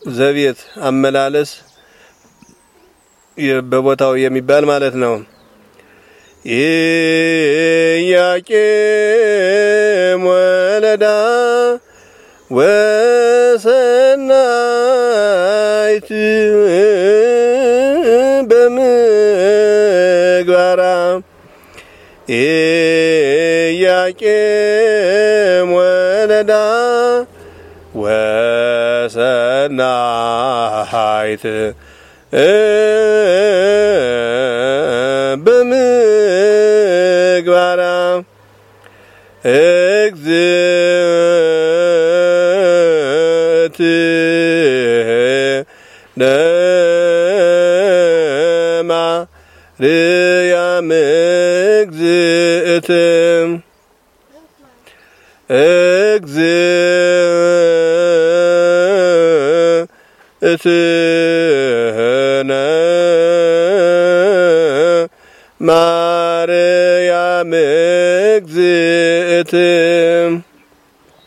ዘቤት አመላለስ በቦታው የሚባል ማለት ነው። ኢያቄም ወለዳ ወሰናይት በምግባራ ኢያቄም ወለዳ ወሰናይት በምግባራ እግዝእትነ ማርያም እግዝእትነ ማርያም እግዝእትነ